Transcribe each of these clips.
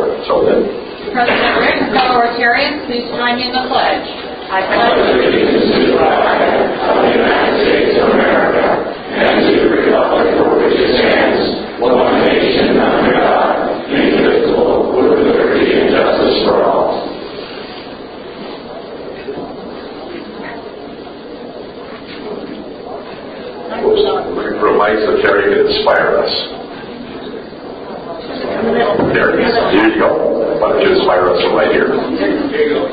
forward. So then. President Rick, fellow Rotarians, please join me in the pledge. I pledge allegiance to the flag of the United States of America and to the republic for which it stands, one nation under God, indivisible, with liberty and justice for all. Looking for a mic so Terry can inspire us. There it is. Here you go. Why don't you inspire us from right here? There you go.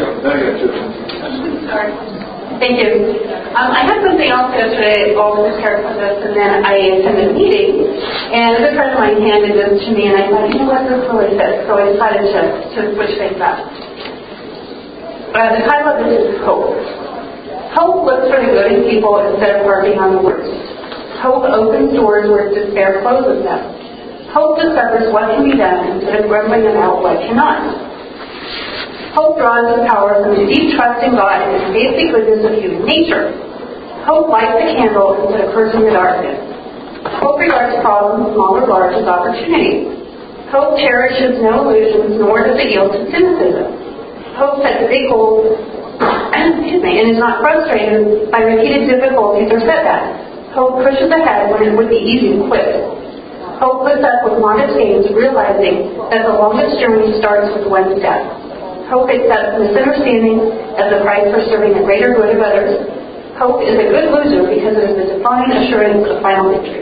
Sorry. Thank you. I had something else yesterday, all the prepared for this, and then I attended a meeting, and a good friend of mine handed this to me, and I thought, you know what, this really fits, so I decided to switch things up. The title of this is Hope. Hope looks for the good in people instead of harping on the worst. Hope opens doors where despair closes them. Hope discovers what can be done instead of grumbling about what cannot. Hope draws its power from the deep trust in God and the basic goodness of human nature. Hope lights the candle instead of cursing the darkness. Hope regards problems, small or large, as opportunity. Hope cherishes no illusions, nor does it yield to cynicism. Hope sets big goals, and is not frustrated by repeated difficulties or setbacks. Hope pushes ahead when it would be easy to quit. Hope lifts up with modest gains, realizing that the longest journey starts with one step. Hope accepts misunderstanding as the price for serving the greater good of others. Hope is a good loser because it is the divine assurance of final victory.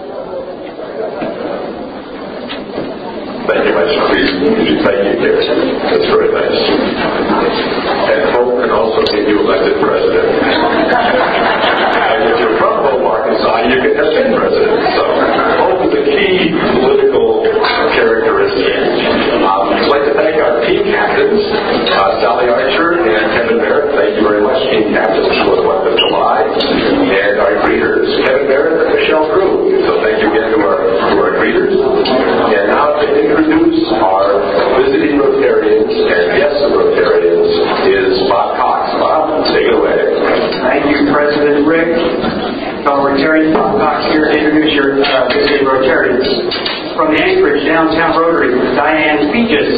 Thank you much. Please, thank you, Terry. That's very nice. And hope can also get you elected president. And if you're from Hope, Arkansas, you can have been president. So hope is a key political characteristic. I'd like to thank our team captains, Sally Archer and Kevin Barrett. Thank you very much, team captains, for the 4th of July. And our greeters, Kevin Barrett and Michelle Drew. So thank you again to our greeters. And now to introduce our visiting Rotarians and guests of Rotarians is Bob Cox. Bob, take it away. Thank you, President Rick. Fellow Rotarians, Bob Cox here to introduce your visiting Rotarians. From the Anchorage Downtown Rotary, Diane Peaches.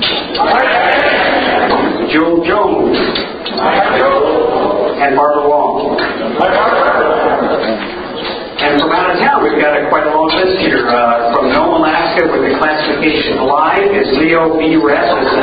Joel Jones. And Barbara Wong. And from out of town, we've got quite a long list here. From Nome, Alaska, with the classification alive, is Leo B. Rasmussen.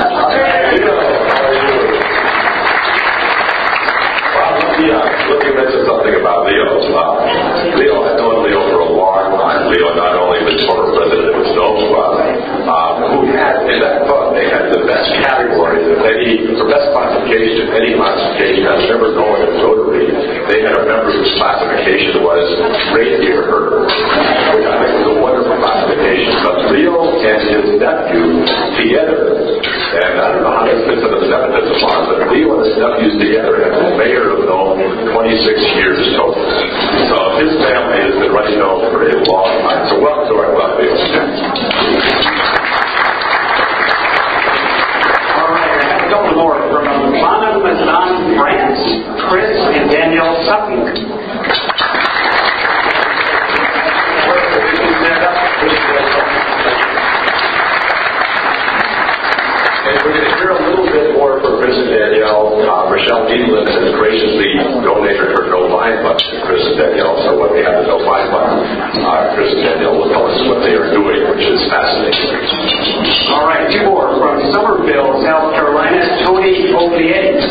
Let me mention something about Leo. Leo, I've known Leo for a long time. Leo not only was former president of the Nome Club, who had, in that club, they had the best categories of any, for best classification, any classification I've ever known in Rotary. They had a member whose classification was reindeer herder, which I think was a wonderful classification. But Leo and his nephew together, and I don't know how this fits into the nepotism law, but Leo and his nephews together have been mayor of Nome 26 years total. So his family has been running Nome for a long time. So welcome to our club, Leo. All right, I have a couple more from Mazan, France, Chris and Danielle Sutton. And we're going to hear a little bit more from Chris and Danielle. Michelle Needland has graciously donated her No Line button to Chris and Danielle. So when we have the No Line button, Chris and Danielle will tell us what they are doing, which is fascinating. All right, two more from Summerville, South Carolina, Tony Oblier.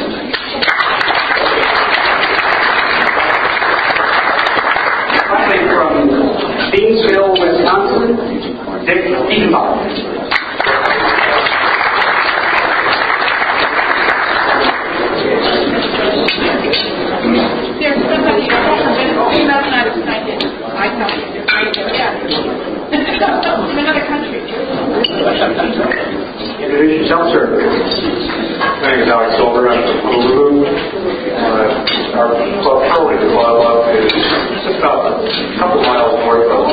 Finally, from Beansville, Wisconsin, Dick Edenbach. There's somebody who's not excited. I tell you, they're great. From another country. Introduce yourself, sir. My name is Alex Solder. I'm from Hulu. Our club, Curly Club, is just about a couple miles north of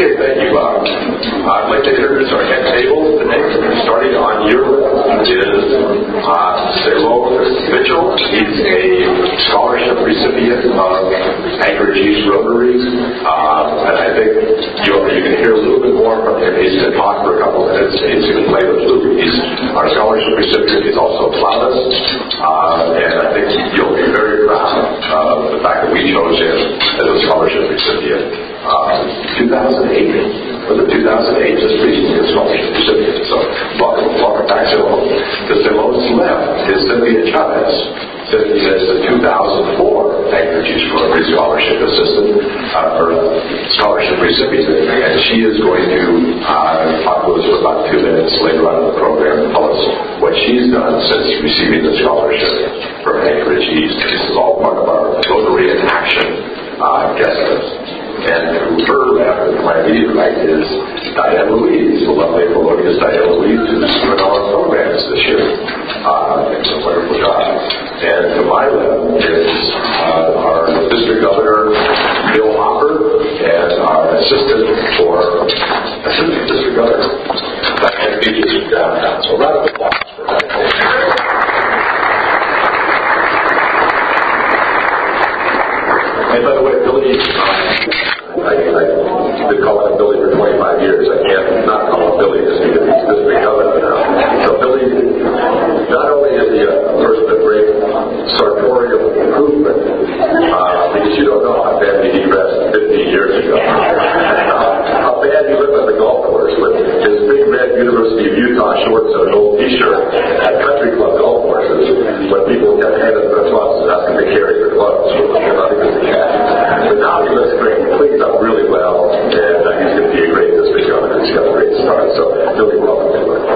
Okay, thank you, Bob. I'd like to introduce our head table today. Starting on your left is Salome Mitchell. He's a scholarship recipient of Anchorage East Rotary. And I think you can hear a little bit more from him. He's going to talk for a couple minutes. He's going to play the flute. He's our scholarship recipient. He's also a flautist. And I think you'll be very proud of the fact that we chose him as a scholarship recipient. 2008. Was it 2008? Just recently a scholarship recipient. So welcome back, Salome. To Salome's left is Cynthia Chavez. Cynthia is the 2004 Anchorage East Rotary Scholarship Assistant, or Scholarship Recipient, and she is going to talk to us for about 2 minutes later on in the program and tell us what she's done since receiving the scholarship from Anchorage East. This is all part of our Rotary in Action guest list. And to her left, to my immediate right, is Diane Louise, the lovely melodious Diane Louise, who's doing all our programs this year. It's a wonderful job. And to my left is our District Governor, Bill Hopper, and our Assistant District Governor, Diane Beaches, downtown. So a round of applause for Diane. And by the way, Billy, I've been calling him Billy for 25 years. I can't not call him Billy just because he's District Governor now. So Billy, not only is he a person of great sartorial improvement, because you don't know how badly he dressed 15 years ago. How bad he lived on the golf course with his big red University of Utah shorts and an old t-shirt at country club golf courses when people kept handing him their clubs and asking to carry their clubs. But now he looks great. He cleans up really well, and he's going to be a great District Governor. He's got a great start. So, Billy, welcome to it.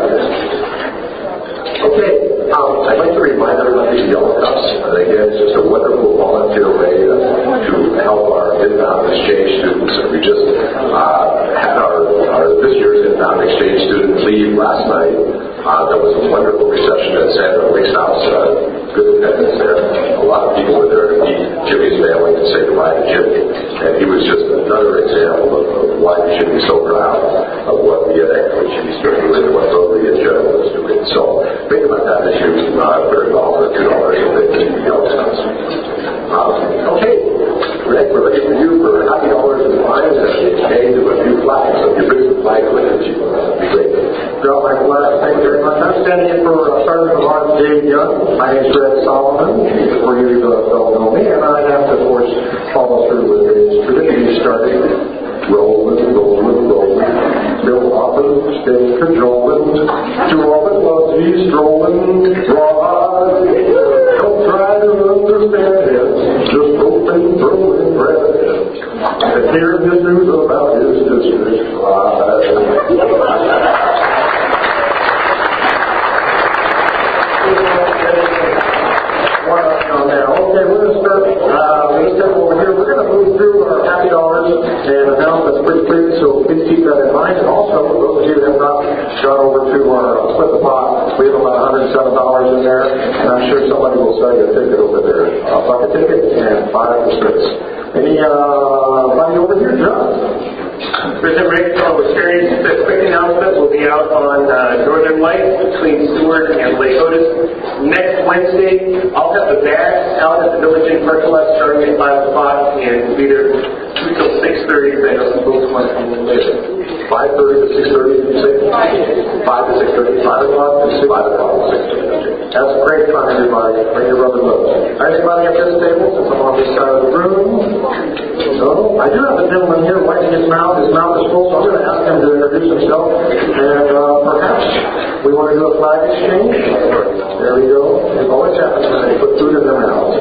Okay, I'd like to remind everybody of Yellow Cups. And again, it's just a wonderful volunteer way to help our inbound exchange students. And we just had our this year's inbound exchange student leave last night. There was a wonderful reception at Sandra Wick's house. Good attendance there. A lot of people were there to meet Jimmy's family and say goodbye to Jimmy. And he was just another example of why we should be so proud of what we at Anchorage East are doing and what Rotary in general is doing. So think about that issue very well for $2 and they can be else. Okay, Rick, we're looking for you for happy dollars and fines and the exchange of a few flags. So if you bring some flags with you, that'd be great. Well, my flag, thank you very much. I'm standing in for Sergeant of Arms Dave Young. My name's Red Solomon, for you don't know me, and I have to, of course, follow through with his tradition starting. Rolling, rolling, rolling. Bill Hopper, stay cajoling. To all that loves you, strolling. Rawhide. Don't try to understand it. Just open, throwing bread. And hear this news about his district life. Okay, we're going to start over here. We're going to move through our happy dollars and announcements pretty quick, so please keep that in mind. And also, those of you that have not gone over to our Split the Pot, we have about $107 in there, and I'm sure somebody will sell you a ticket over there. A bucket ticket and 5 for 6. Anybody over here, John? President Rick, the quick announcement will be out on Northern Lights between Seward and Lake Otis. Next Wednesday, I'll have the bags out at the Village Inn parking lot starting at 5 o'clock and be there 2 till 6:30 because I know some folks want to come in later. 5:30 to 6:30, did you say? 5 to 6:30, 5 o'clock to 6 o'clock. That's great fun, everybody. Bring your rubber gloves. Anybody at this table, since I'm on this side of the room? No? I do have a gentleman here wiping his mouth. His mouth is full, so I'm going to ask him to introduce himself. And perhaps we want to do a flag exchange. There we go. It always happens when they put food in their mouths.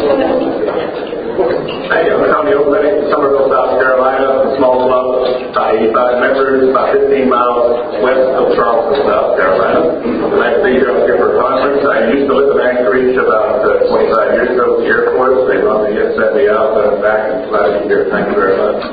Hey, I'm Tommy Oakland, Somerville, South Carolina, a small club, about 85 members, about 15 miles west of Charleston, South Carolina. Glad to be here up here for a conference. I used to live in Anchorage about 25 years ago at the airport. They brought me in, set me up, and I'm back and glad to be here. Thank you very much.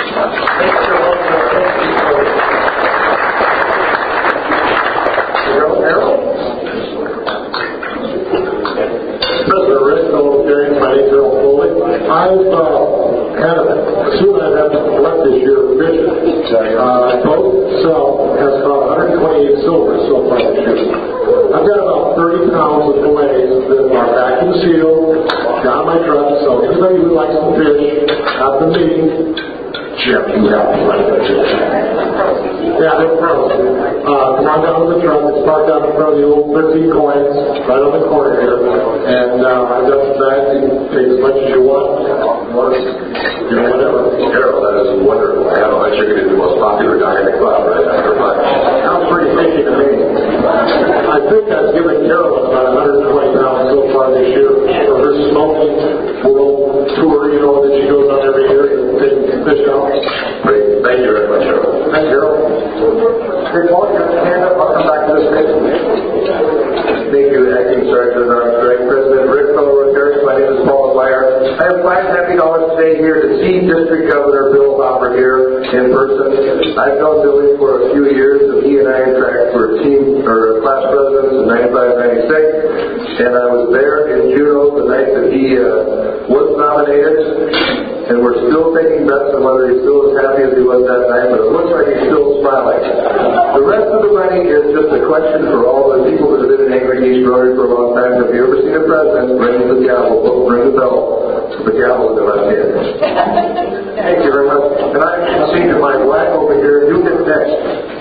President Rick, fellow James, my name's Earl Foley. I've had a, soon I've had to collect this year fish Both South has caught 128 silver so far this year. I've got about 30 pounds of fillets that are vacuum sealed, got my truck, so anybody who would like some fish after the meeting, Jim, you have to run the fish. Yeah, they're frozen. Come on down to the truck. It's parked out in front of the old 13 coins, right on the corner here. And I've got some bags. You can take as much as you want. Or, whatever. Carol, that is wonderful. I have my chicken is the most popular guy in the club right after lunch. Sounds pretty fishy to me. I think I've given Carolyn about 120 pounds so far this year for her smoking world tour, that she goes on every year and taking fish out. Great. Thank you very much, Carol. Thanks, Carol. Hey, Paul, you have a hand up. I'll come back to this page. Thank you, Acting Sergeant Greg, President Rick, fellow Rotarians. My name is Paul Meyer. I have $5 happy today here to see District Governor Bill Hopper here in person. I've known Billy for a few years, and he and I, in fact, were class presidents in 95-96, and I was there in Juneau the night that he was nominated, and we're still taking bets on whether he's still as happy as he was that night, but it looks like he's still smiling. The rest of the money is just a question for all the people that have been in Angry East Rotary for a long time. Have you ever seen a president ring the gavel, ring the bell, with the gavel in the left hand? Thank you very much. And I'm seeing my black over here. You get next.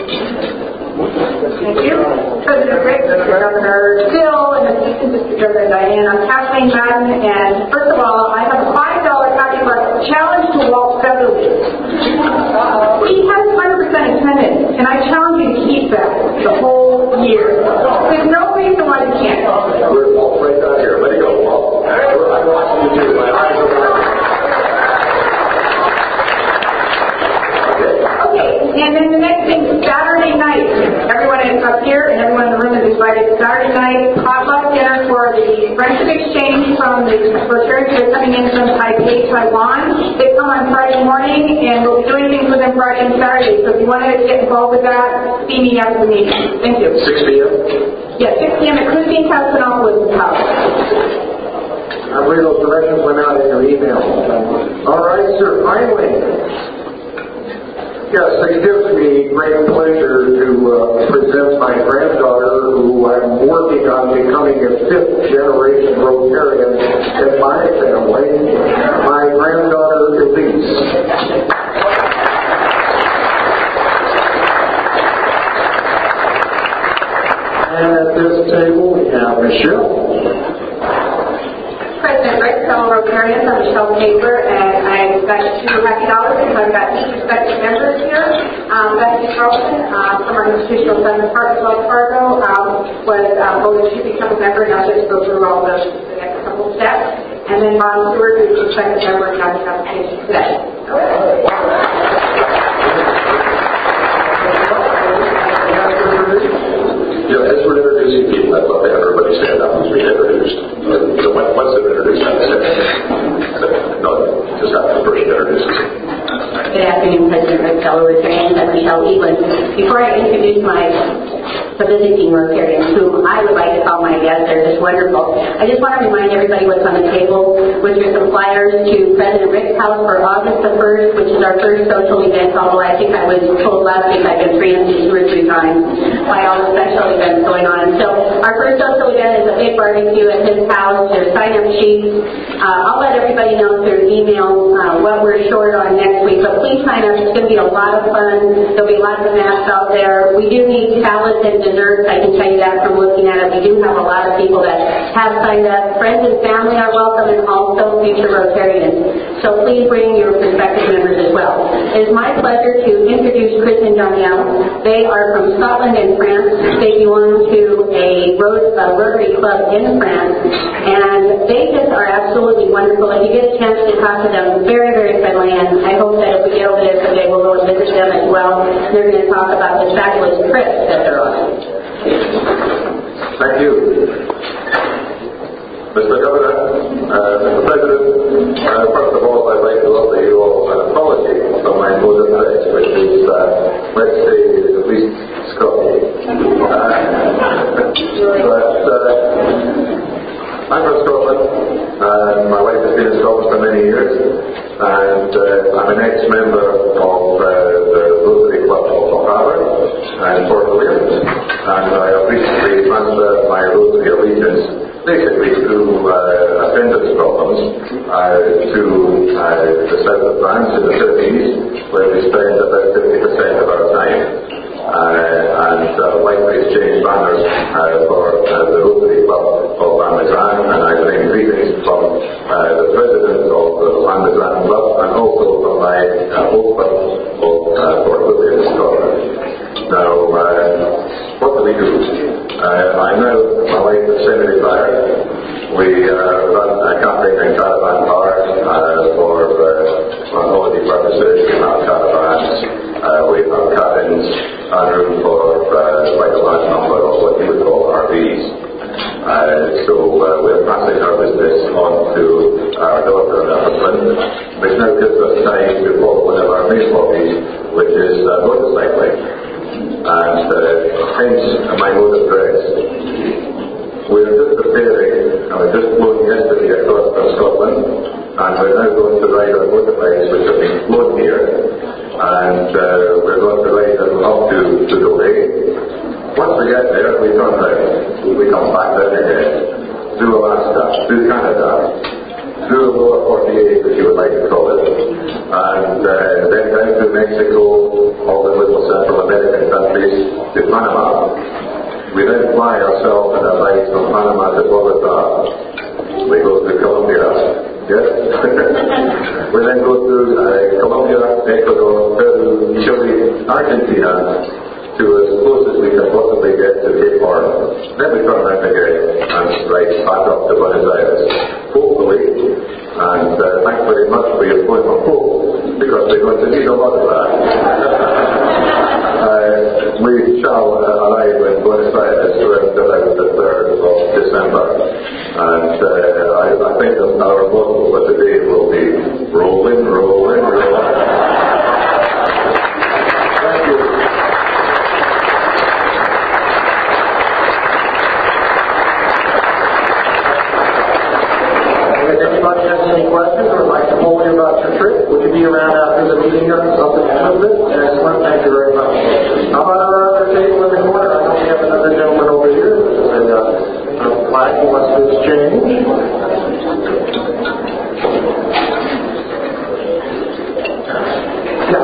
Thank you. President Rick, Governor Bill, and Assistant District Governor Diane. I'm Kathleen Madden, and first of all, I have a $5 happy buck challenge to Walt Beverly. He has 100% attendance, and I challenge you to keep that the whole year. There's no reason why you can't. We're Walt right down here. Let it go, Walt. I'm watching you too. My eyes are watching. Okay, and then the next thing, Saturday night. Everyone is up here and everyone in the room is invited. Saturday night, potluck dinner for the friendship exchange from the Rotarians who are coming in from Taipei, Taiwan. They come on Friday morning and we'll be doing things with them Friday and Saturday. So if you want to get involved with that, see me after the meeting. Thank you. 6 p.m.? Yeah, 6 p.m. at Christine Casanova House. I believe those directions went out in your email. All right, sir. Finally. Yes, it gives me great pleasure to present my granddaughter, who I'm working on becoming a fifth-generation Rotarian in my family, my granddaughter Elise. And at this table we have Michelle. President Rick, fellow Rotarians, I'm Michelle Tabor, and I've got $2 happy dollars because I've got each respective members here. Betsy Carlson from our institutional Southern Park, Wells Fargo, was voted to become a member, and I'll just go through all the next couple of steps. And then Ron Stewart, who's a respective member, and got his application today. As we're introducing people, I'd love to have everybody stand up who's being introduced. Once they're introduced, no, just have the person introduces. Good afternoon, President Rick, fellow Rotarians. I'm Michelle Ewan. Before I introduce the visiting Rotarians, whom I would like to call my guests, they're just wonderful, I just want to remind everybody what's on the table, which are some flyers to President Rick's house for August the 1st, which is our first social event, although I think I was told last week I've been preempted 2 or 3 times by all the special events going on. So our first social event is a big barbecue at his house. There's sign-up sheets. I'll let everybody know through email what we're short on next week, but please sign up. It's going to be a lot of fun. There'll be lots of maps out there. We do need salads and desserts. I can tell you that from looking at it. We do have a lot of people that have signed up. Friends and family are welcome, and also future Rotarians. So please bring your prospective members as well. It is my pleasure to introduce Chris and Danielle. They are from Scotland and France. They belong to a Rotary Club in France, and they just are absolutely wonderful. If you get a chance to talk to them, very, very friendly, and I hope that if we get over there someday, we'll go and visit them as well. They're going to talk about the fabulous trips that they're on. Thank you. Mr. Governor, Mr. President, first of all, I'd like to offer you all an apology for my mode of address, which is, let's say, at least Scottish. I'm from Scotland, and my wife has been in Scotland for many years, and I'm an ex-member of the Club of Harvard and Port William, and I have recently transferred my Rotary allegiance basically through attendance problems to the south of France in the Philippines, where we spend about 50% of our time. And likewise change banners for the Rotary Club of Landegran, and I bring greetings from the president of the Landegran Club and also from my old club of Port William, Scotland. Now, what do we do? I know my wife is semi-retired. We run a camping and caravan park for holiday purposes. We have caravans, we have cabins, and room for quite a large number of what you would call RVs. So we're passing our business on to our daughter, Evelyn, which now gives us time to follow one of our main hobbies, which is motorcycling. And hence my mode of dress. We are just preparing, we're just flown yesterday across from Scotland, and we're now going to ride our motorbikes which have been flown here, and we're going to ride them up to Dole. Once we get there, we turn around, we come back down again, through Alaska, through Canada, through the lower 48, if you would like to call it, and then down to Mexico, all the little Central American countries, to Panama. We then fly ourselves in a ride from Panama to Bogota. We go to Colombia. Yes? We then go through Colombia, Ecuador, Peru, Chile, Argentina, to as close as we can possibly get to Cape Horn. Then we turn around again and ride back up to Buenos Aires. Hopefully, and thanks very much for your point of hope, because we're going to need a lot of that. We shall arrive in Buenos Aires around about the 3rd of December, and I think that our motto for today will be rolling, rolling, rolling. Thank you. If anybody has any questions or would like to tell me about your trip, would you be around after the meeting or something a little bit? Excellent, thank you very much. How about our other table in the corner? I know we have another gentleman over here with a flag he wants to exchange. Yeah,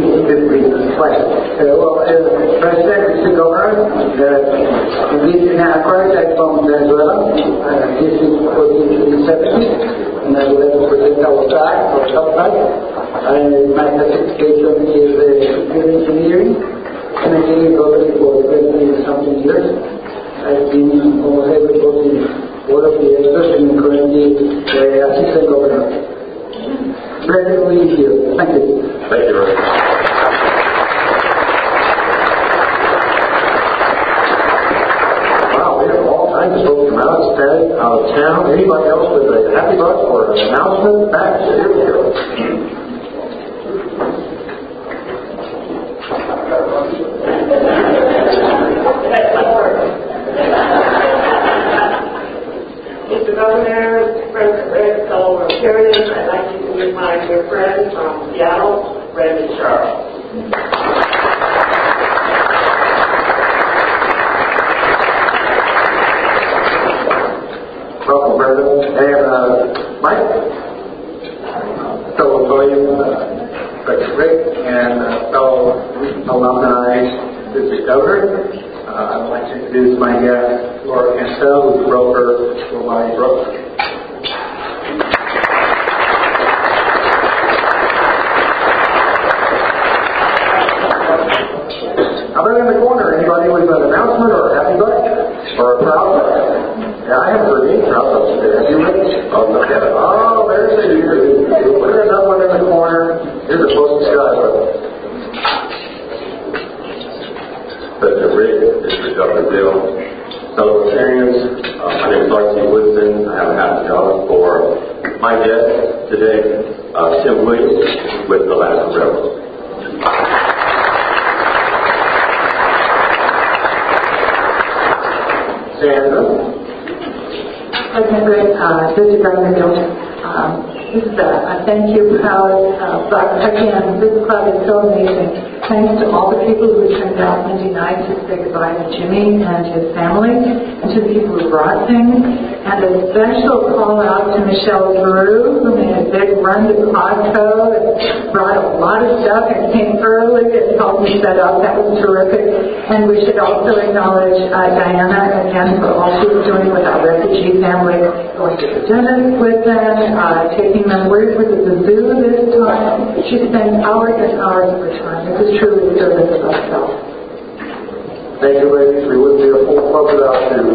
President, Mr. Governor, this is Accord from Venezuela. This is for the 70th, and I would like to present our flag, our top flag. My certification is civil engineering, and I did it already for 20-something years. I've been almost able to the board of directors and currently assistant governor. Pleasure to be here. Thank you. Thank you very much. Out of town. Anybody else with a happy bus or an announcement? Back. Here we go. Mr. Governor, President Red, fellow Rotarians, I'd like to introduce my dear friend from Seattle, Brandon Charles. Welcome, President. And Mike, fellow William, President Rick, and fellow alumni, Mr. Governor. I'd like to introduce my guest, Laura Cancel, who's a broker for my broker. How about in the corner? Anybody with an announcement or a happy birthday or a proud birthday? Yeah, I haven't heard any proud birthday today. Have you, Rick? Oh, no. Oh, there's a you. There's another one in the corner. Here's the closest guy. President Rick, Mr. Dr. Bill, fellow Rotarians, my name is R.T. Woodson. I have a happy job for my guest today, Tim Williams with the Alaska Railroad. Sandra. President Rick, this is Dr. Bill. This is a thank you proud Black Turkey, and this club is so amazing. Thanks to all the people who turned out Monday night to say goodbye to Jimmy and his family, and to the people who brought things. And a special call out to Michelle Drew, who made a big run to Costco and brought a lot of stuff and came early and helped me set up. That was terrific. And we should also acknowledge Diana again for all she was doing with our refugee family, going to the dentist with them, taking them with the zoo this time. She spent hours and hours of her time. It was truly a service of herself. Thank you, ladies. We wouldn't be a full club without you.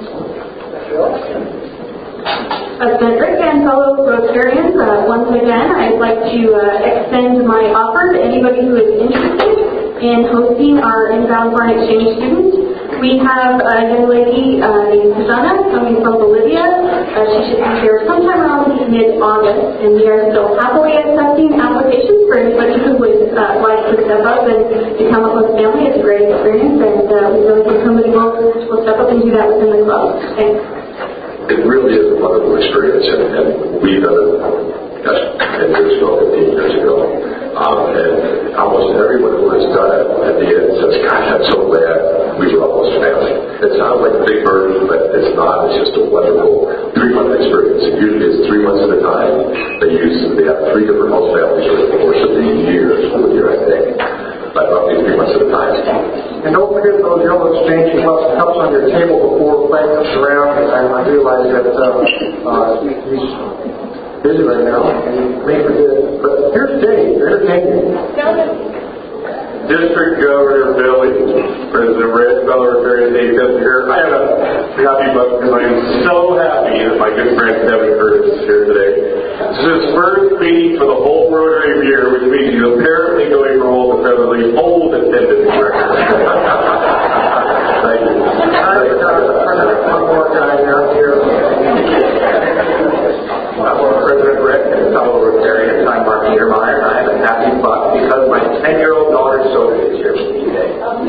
President Rick and fellow Rotarians, once again, I'd like to extend my offer to anybody who is interested in hosting our inbound foreign exchange students. We have a young lady named Susanna coming from Bolivia. She should be here sometime around mid-August, and we are still happily accepting applications for anybody who would like to step up and become a host family. It's a great experience, and we really think somebody will step up and do that within the club. Thanks. It really is a wonderful experience, and we've done it 10 years ago, 15 years ago. And almost everyone who has done it at the end says, "God, I'm so glad we were almost family." It sounds like a big burden, but it's not. It's just a wonderful 3-month experience. And usually it's 3 months at a time. They have 3 different host families over the course of the school year, I think. But roughly 3 months at a time. And don't forget those yellow exchange cups on your table before Frank comes around. I realize that he's busy right now, and you may forget it. But here's Dave, entertaining. District Governor Billy, President Red, fellow Rotarian Dave Kessler here. I have a happy book because I am so happy that my good friend Kevin Curtis is here today. This is his first meeting for the whole Rotary year, which means he's apparently going from old to presently old attendance record. Thank you. One more guy down here. President Rick and fellow Rotarians, I'm Mark Niedermeyer, and I have a happy buck because my 10-year-old daughter Sophie is here with me today.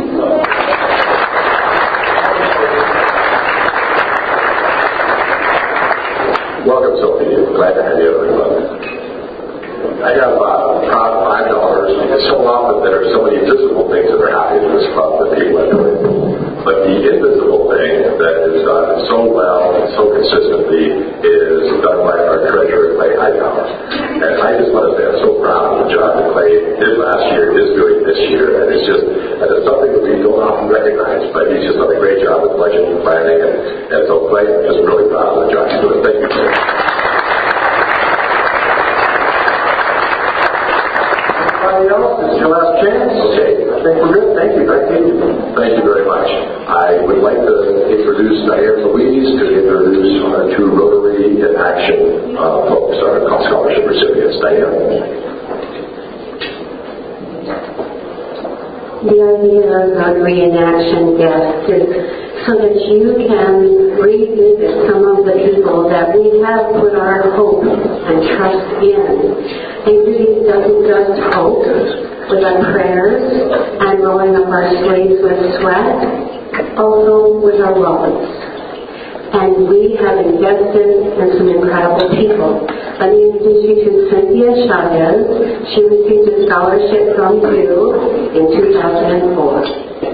Welcome, Sophie. Glad to have you at the club. I have proud 5 daughters. So often there are so many visible things that are happening in this club that people are doing. But the invisible thing that is done so well and so consistently is done by our treasurer, Clay Hightower. And I just want to say I'm so proud of the job that Clay did last year, is doing this year. And it's something that we don't often recognize, but he's just done a great job with budget and planning. And so Clay, I'm just really proud of the job he's doing. Thank you, Clay. Anybody else? This is your last chance. Okay. I think we're good. Thank you. Thank you very much. I would like to introduce Diane Louise to introduce our 2 Rotary in Action folks, our scholarship recipients. Diane. The idea of Rotary in Action guests is so that you can revisit some of the people that we have put our hope and trust in. And really doesn't just hope with our prayers and rolling up our sleeves with sweat, also with our wallets. And we have invested in some incredible people. Let me introduce you to Cynthia Chavez. She received a scholarship from you in 2004.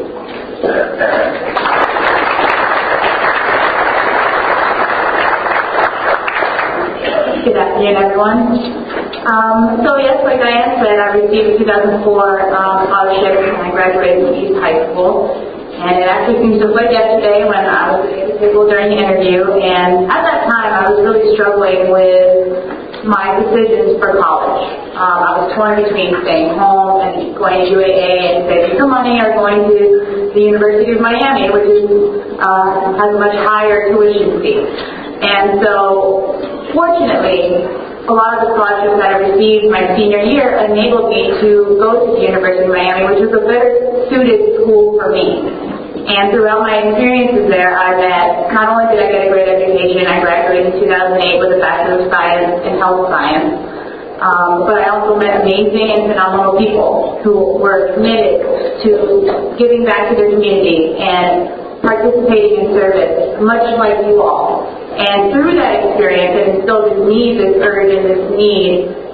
Good afternoon, everyone. Yes, like Diane said, I received a 2004 scholarship when I graduated from East High School. And it actually seems just like yesterday when I was at the table during the interview. And at that time, I was really struggling with my decisions for college. I was torn between staying home and going to UAA and saving some money, or going to the University of Miami, which has a much higher tuition fee. And so, fortunately, a lot of the scholarships that I received my senior year enabled me to go to the University of Miami, which was a better suited school for me. And throughout my experiences there, I met, not only did I get a great education, I graduated in 2008 with a Bachelor of Science in Health Science, but I also met amazing and phenomenal people who were committed to giving back to their community and participating in service, much like you all. And through that experience, it instilled in me this urge and this need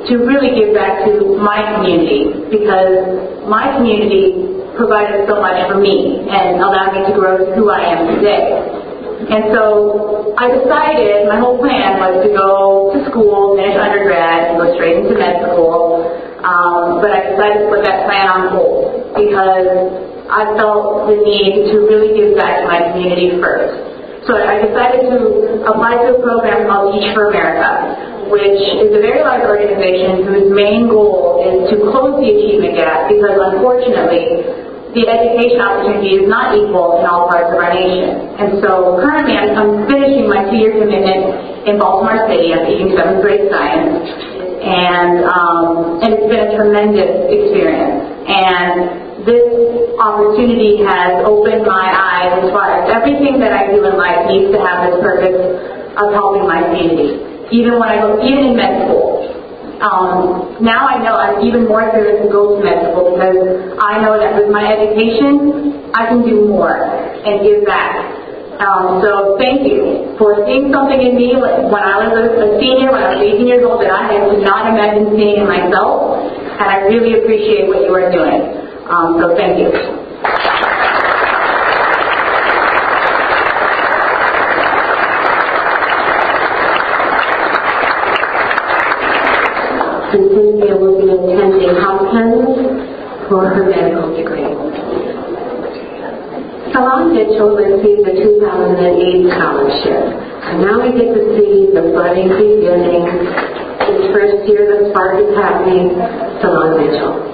to really give back to my community, because my community provided so much for me and allowed me to grow to who I am today. And so I decided, my whole plan was to go to school, finish undergrad, and go straight into med school. But I decided to put that plan on hold because I felt the need to really give back to my community first. So I decided to apply to a program called Teach for America, which is a very large organization whose main goal is to close the achievement gap, because unfortunately the education opportunity is not equal in all parts of our nation. And so currently I'm finishing my 2-year commitment in Baltimore City. I'm teaching 7th grade science, and it's been a tremendous experience. And this opportunity has opened my eyes as far as everything that I do in life needs to have this purpose of helping my community. Even in med school. Now I know I'm even more serious to go to med school, because I know that with my education, I can do more and give back. So thank you for seeing something in me when I was a senior, when I was 18 years old, that I could not imagine seeing in myself, and I really appreciate what you are doing. So thank you. And Cynthia will be attending Hopkins for her medical degree. Salon Mitchell received the 2008 scholarship. And now we get to see the budding beginning. His first year, the spark is happening. Salon Mitchell.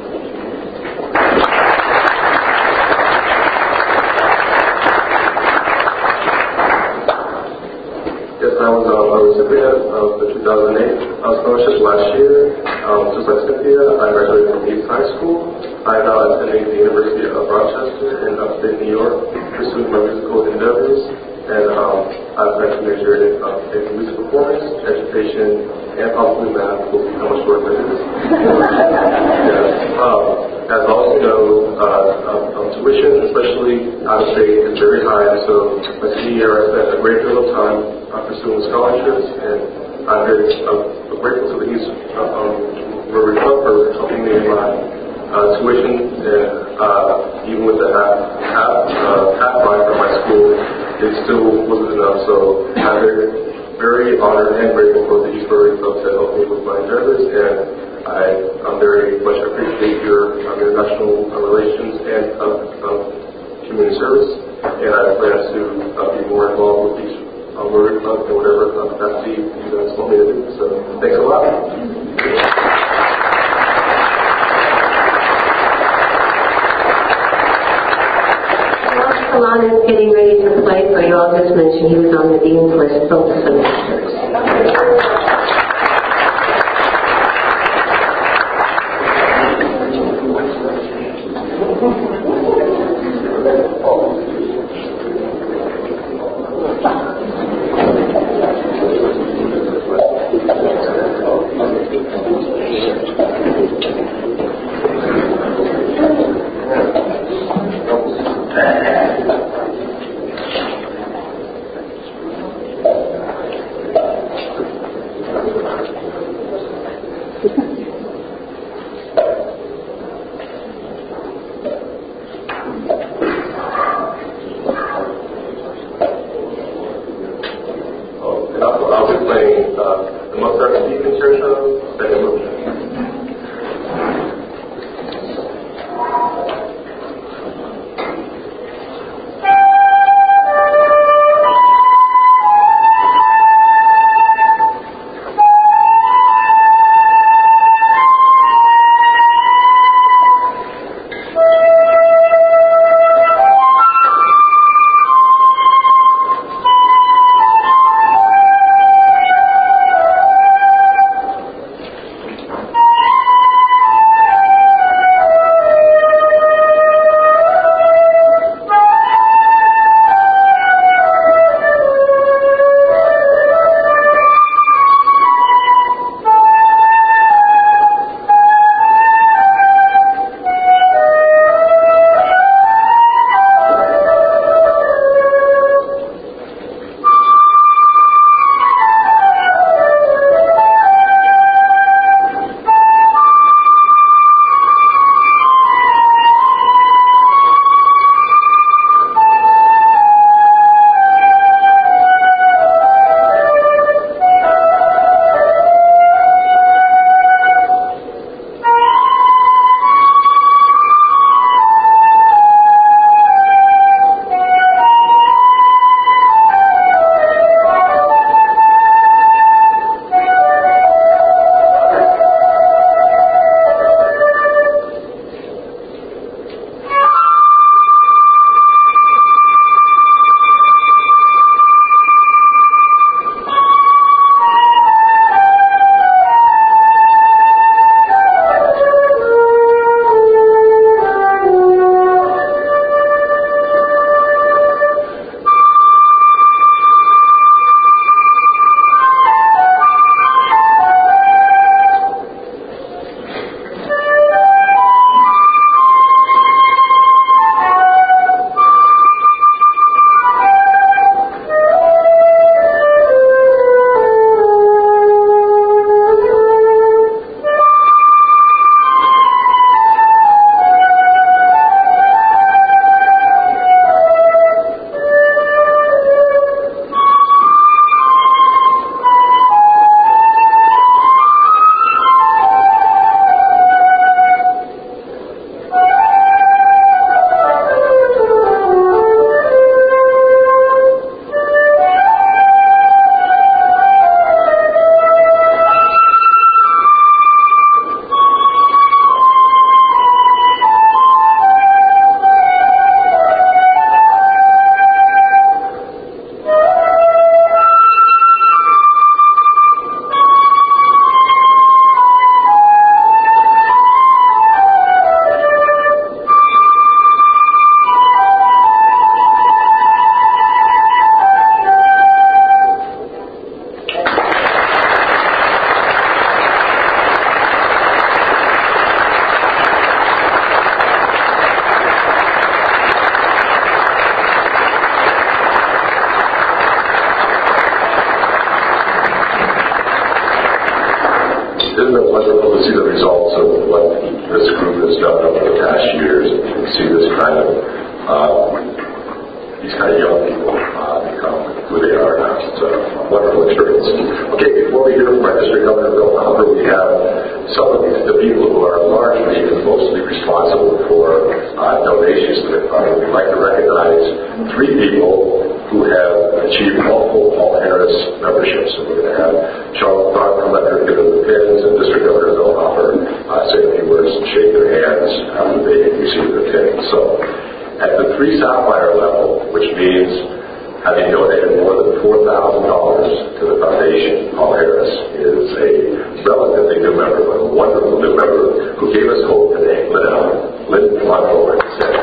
Yes, I was a recipient of the 2008 scholarship last year. Just like Cynthia, I graduated from East High School. I am now attending the University of Rochester in upstate New York, pursuing my musical endeavors. And I've got to major in music performance, education, and possibly math. We'll see how much work that is. As also know, tuition, especially out of state, is very high. So my senior year, I spent a great deal of time pursuing scholarships, and I'm very grateful to the East Rotary Club for helping me in my tuition. And even with the half ride from my school, it still wasn't enough. So I'm very honored and grateful for the East Rotary Club to help me with my endeavors, and I'm very much appreciate your international relations and community service, and I plan to be more involved with each Rotary Club in whatever capacity you guys want me to do. So thanks a lot. Salon is getting ready to play for you. I'll just mention he was on the Dean's List both semesters. that's done over the past years, and see this kind of these kind of young people become who they are now. It's a wonderful experience. Okay, before we hear from our district governor, Bill Hopper, we have some of the people who are largely and mostly responsible for donations to the fund. We'd like to recognize 3 people who have achieved multiple Paul Harris memberships. So we're going to have Charles Brown Collector give them the pins, and District Governor Bill Hopper say a few words and shake their hands after they receive the pins. So at the 3 Sapphire level, which means having donated more than $4,000 to the foundation, Paul Harris is a relatively new member, but a wonderful new member who gave us hope today. Lynn Allen. Lynn, come on forward.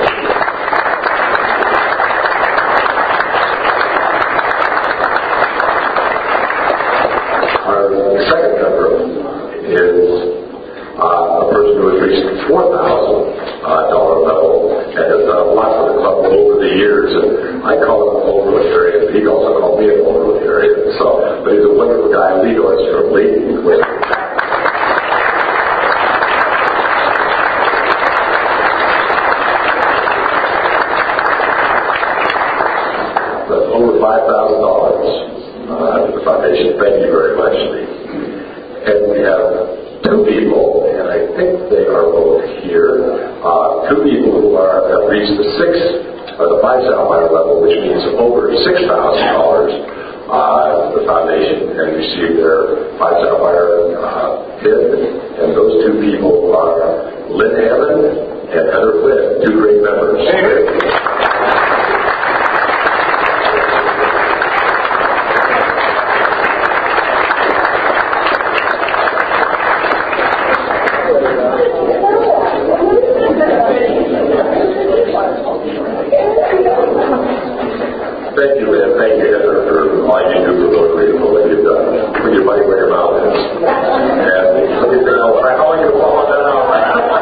Our second member is a person who has reached the $4,000 level and has done a lot for the club over the years. And I call him an overlookarian. He also called me an overlookarian. But he's a wonderful guy. Lee Doyce from Layton. That's over $5,000 to the foundation. Thank you very much, Lee. And we have 2 people, and I think they are both here. 2 people who have reached the 5 Sapphire level, which means over $6,000 to the foundation, and received their 5 Sapphire pin. And those 2 people are Lynn Hammond and Heather Flynn, 2 great members. Thank you, Lynn. Thank you, Heather, for all you do for Rotary and what you've done. Put your money where your mouth is. And anything else? I call you to follow that out.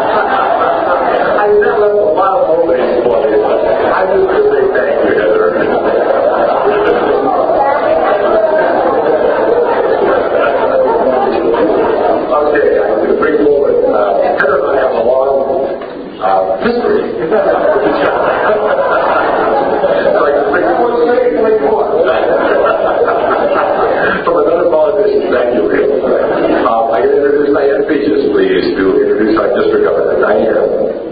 I still left a lot of openings for you. I just want to say thank you, Heather. Okay, I'm going to bring forward Heather and I have a long history. From another politician, thank you, Bill. I can introduce Diane Peaches, please, to introduce our district governor, Diane.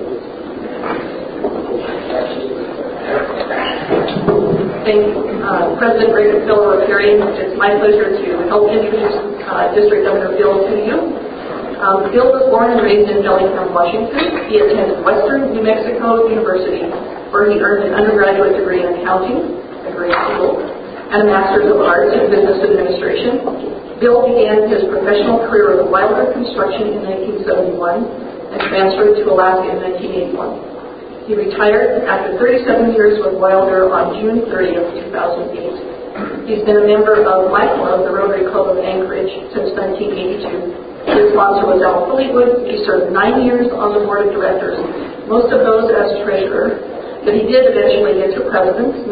Thank you, President Rick and fellow Rotarians. It's my pleasure to help introduce District Governor Bill to you. Bill was born and raised in Bellingham, Washington. He attended Western New Mexico University, where he earned an undergraduate degree in accounting, a grade school, and a Master's of Arts in Business Administration. Bill began his professional career with Wilder Construction in 1971 and transferred to Alaska in 1981. He retired after 37 years with Wilder on June 30th, 2008. He's been a member of my club, the Rotary Club of Anchorage, since 1982. His sponsor was Al Fleetwood. He served 9 years on the board of directors, most of those as treasurer, but he did eventually get to president in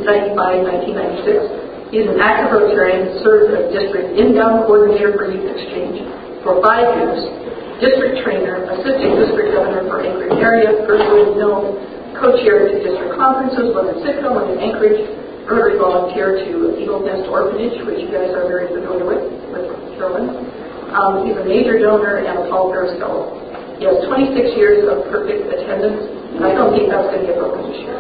1995-1996. He's an active Rotarian, served as district inbound coordinator for Youth Exchange for 5 years, district trainer, assistant district governor for Anchorage area, Gertrude Mill, co-chair to district conferences, one in Sitka, one in Anchorage, Rotary volunteer to Eagle's Nest Orphanage, which you guys are very familiar with Carolyn. He's a major donor and a Paul Harris Fellow. He has 26 years of perfect attendance. I don't think that's going to get broken this year.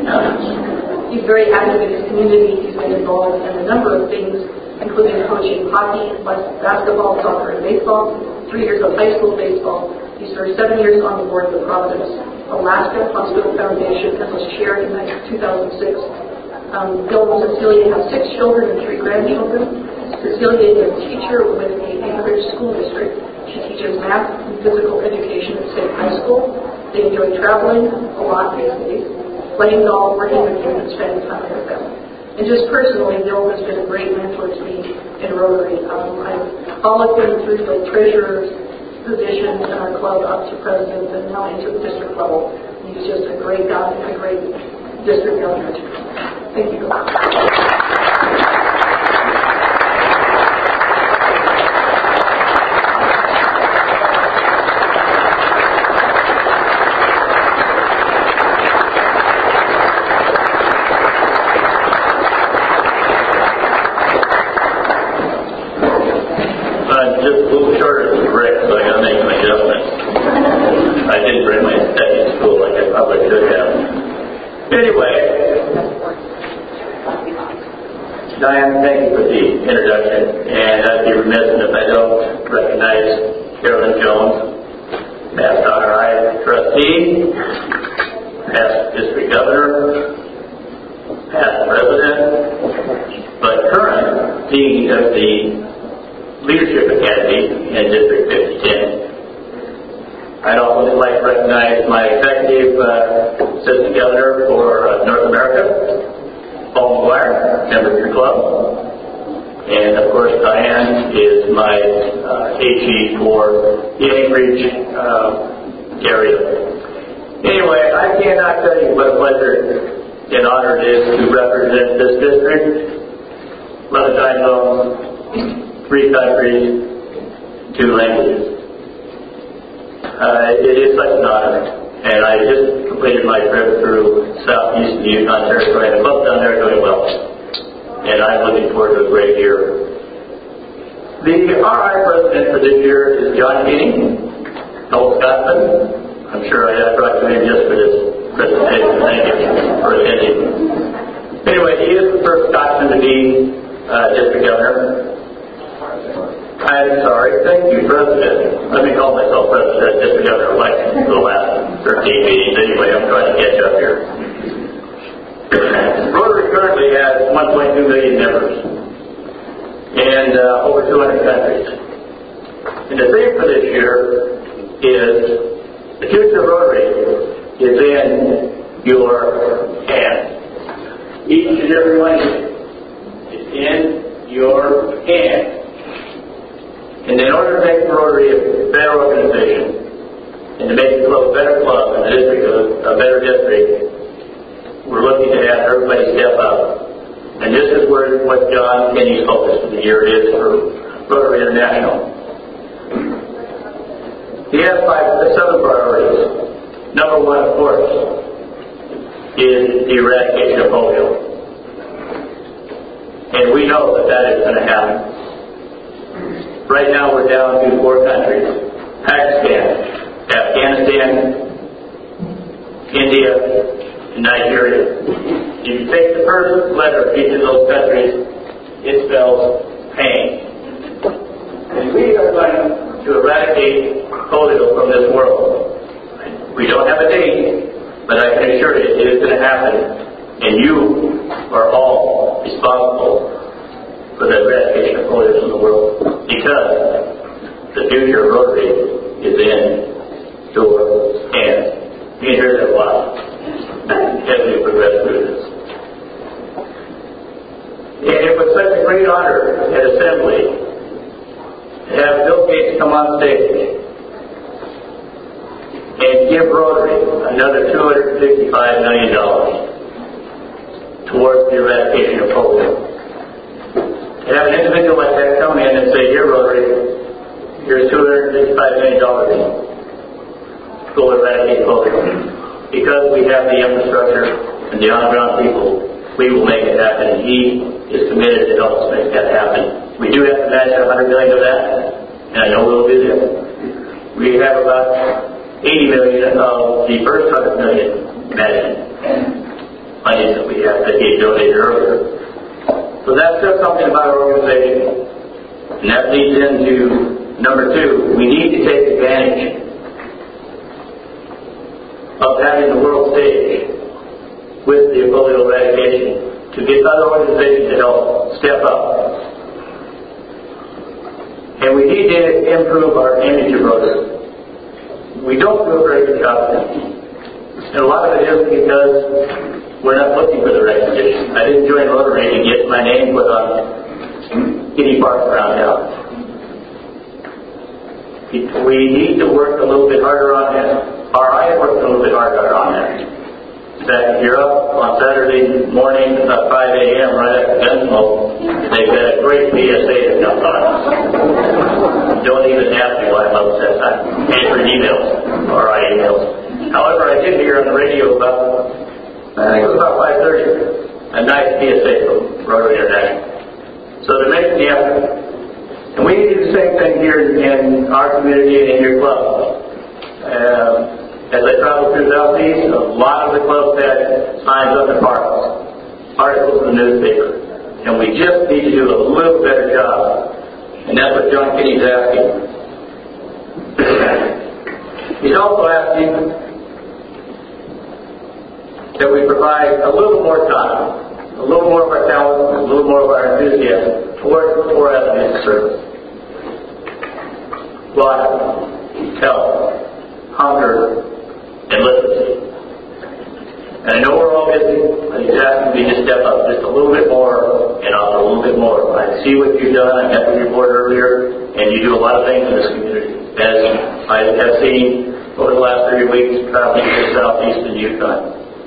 He's very active in his community. He's been involved in a number of things, including coaching hockey, basketball, soccer, and baseball, 3 years of high school baseball. He served 7 years on the board of the Providence, Alaska Hospital Foundation and was chair in 2006. Bill and Cecilia have 6 children and 3 grandchildren. Cecilia is a teacher with the Anchorage School District. She teaches math and physical education at State High School. They enjoy traveling a lot these days, playing golf, working with kids, and spending time with them. And just personally, Bill has been a great mentor to me in Rotary. I've followed him through the treasurer's position in our club up to president and now into the district level. He's just a great guy and a great district governor. Thank you. should have. Anyway, Diane, thank you for the introduction, and I'd be remiss if I don't recognize Carolyn Jones, past RI trustee, past district governor, past president, but current dean of the Leadership Academy in District 5010. I'd also like to recognize my executive assistant governor for North America, Paul McGuire, member of your club. And of course, Diane is my AG for the Anchorage area. Anyway, I cannot tell you what a pleasure and honor it is to represent this district. 11 time zones, 3 countries, 2 languages. It is such an honor, and I just completed my trip through southeast Yukon Territory, and the club's down there doing well, and I'm looking forward to a great year. The RI president for this year is John Keeney, Noel Scotsman. I'm sure I brought you in just for this presentation. Thank you for attending. Anyway, he is the first Scotsman to be district governor. I'm sorry. Thank you, President. Let me call myself President just to get an election for the last 13 meetings. Anyway, I'm trying to catch up here. Rotary currently has 1.2 million members and over 200 countries. And the theme for this year is the future of Rotary is in your hands. Each and every one of you is in your hands. And in order to make Rotary a better organization, and to make the club a better club, and the district a better district, we're looking to have everybody step up. And this is what John Kenny's focus for the year is for Rotary International. He has 7 priorities. Number 1, of course, is the eradication of polio. And we know that is going to happen. Right now we're down to 4 countries: Pakistan, Afghanistan, India, and Nigeria. If you take the first letter of each of those countries, it spells pain. And we are going to eradicate polio from this world. We don't have a date, but I can assure you it is going to happen. And you are all responsible for the eradication of polio from the world, because the future of Rotary is in your hands. You can hear that a lot as we progress through this. And it was such a great honor at Assembly to have Bill Gates come on stage and give Rotary another $255 million towards the eradication of polio. To have an individual like that come in and say, "Here, Rotary, here's $255 million. Go eradicate polio." Because we have the infrastructure and the on-ground people, we will make it happen. He is committed to help us make that happen. We do have to match $100 million of that, and I know we'll do that. We have about $80 million of the first $100 million matching money that we have that he donated earlier. So that says something about our organization. And that leads into number 2. We need to take advantage of having the world stage with the polio eradication to get other organizations to help step up. And we need to improve our image of Rotary. We don't do a very good job of that. And a lot of it is because we're not looking for the recognition. I didn't join Rotary to get my name put on any park around town. We need to work a little bit harder on that. I worked a little bit harder on that. In fact, if you're up on Saturday morning at 5 a.m. right after Gunsmoke, they've got a great PSA that comes on. Don't even ask me why I'm upset. I'm answering emails, RI emails. However, I did hear on the radio about, I think it was about 5:30, a nice PSA from Rotary International. So they're making the effort. And we need to do the same thing here in our community and in your club. As I travel through South Southeast, a lot of the clubs had signs up in parks, articles in the newspaper. And we just need to do a little better job. And that's what John Kinney's asking. He's also asking that we provide a little more time, a little more of our talent, a little more of our enthusiasm towards athletic service. Blood, health, hunger, and literacy. And I know we're all busy, but he's asking me to step up just a little bit more and offer a little bit more. I see what you've done. I met with your board earlier, and you do a lot of things in this community. As I have seen over the last 3 weeks, traveling to Southeast and Yukon.